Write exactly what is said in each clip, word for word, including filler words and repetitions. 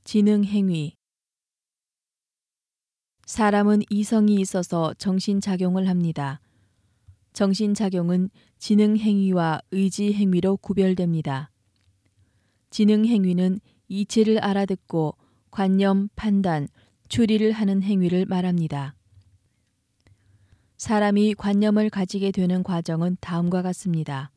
지능행위. 사람은 이성이 있어서 정신작용을 합니다. 정신작용은 지능행위와 의지행위로 구별됩니다. 지능행위는 이치를 알아듣고 관념, 판단, 추리를 하는 행위를 말합니다. 사람이 관념을 가지게 되는 과정은 다음과 같습니다.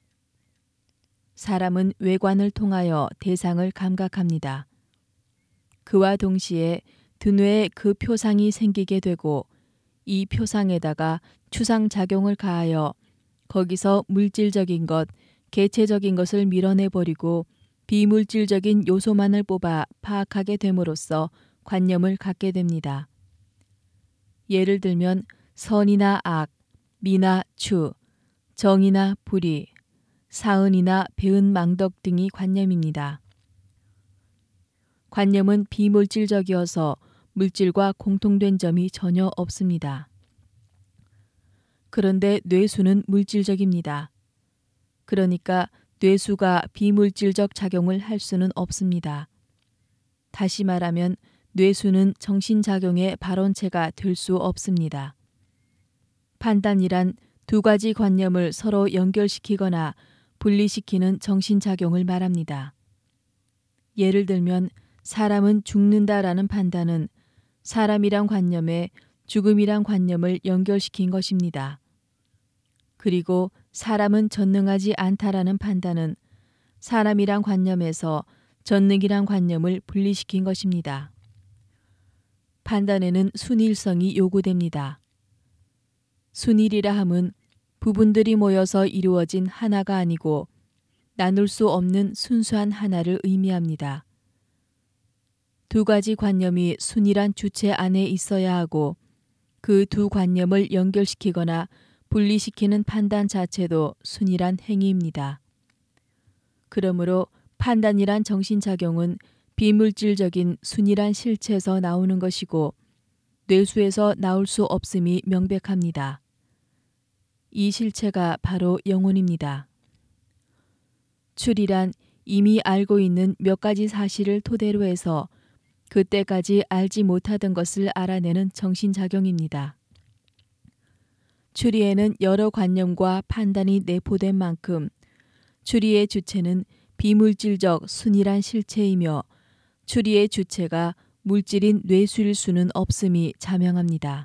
사람은 외관을 통하여 대상을 감각합니다. 그와 동시에 두뇌에 그 표상이 생기게 되고 이 표상에다가 추상작용을 가하여 거기서 물질적인 것, 개체적인 것을 밀어내버리고 비물질적인 요소만을 뽑아 파악하게 됨으로써 관념을 갖게 됩니다. 예를 들면 선이나 악, 미나 추, 정이나 불의, 사은이나 배은 망덕 등이 관념입니다. 관념은 비물질적이어서 물질과 공통된 점이 전혀 없습니다. 그런데 뇌수는 물질적입니다. 그러니까 뇌수가 비물질적 작용을 할 수는 없습니다. 다시 말하면 뇌수는 정신작용의 발원체가 될 수 없습니다. 판단이란 두 가지 관념을 서로 연결시키거나 분리시키는 정신작용을 말합니다. 예를 들면 사람은 죽는다라는 판단은 사람이란 관념에 죽음이란 관념을 연결시킨 것입니다. 그리고 사람은 전능하지 않다라는 판단은 사람이란 관념에서 전능이란 관념을 분리시킨 것입니다. 판단에는 순일성이 요구됩니다. 순일이라 함은 부분들이 모여서 이루어진 하나가 아니고 나눌 수 없는 순수한 하나를 의미합니다. 두 가지 관념이 순일한 주체 안에 있어야 하고 그 두 관념을 연결시키거나 분리시키는 판단 자체도 순일한 행위입니다. 그러므로 판단이란 정신작용은 비물질적인 순일한 실체에서 나오는 것이고 뇌수에서 나올 수 없음이 명백합니다. 이 실체가 바로 영혼입니다. 추리란 이미 알고 있는 몇 가지 사실을 토대로 해서 그때까지 알지 못하던 것을 알아내는 정신작용입니다. 추리에는 여러 관념과 판단이 내포된 만큼 추리의 주체는 비물질적 순일한 실체이며 추리의 주체가 물질인 뇌수일 수는 없음이 자명합니다.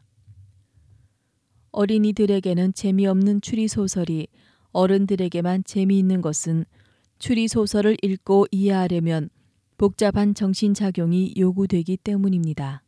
어린이들에게는 재미없는 추리소설이 어른들에게만 재미있는 것은 추리소설을 읽고 이해하려면 복잡한 정신작용이 요구되기 때문입니다.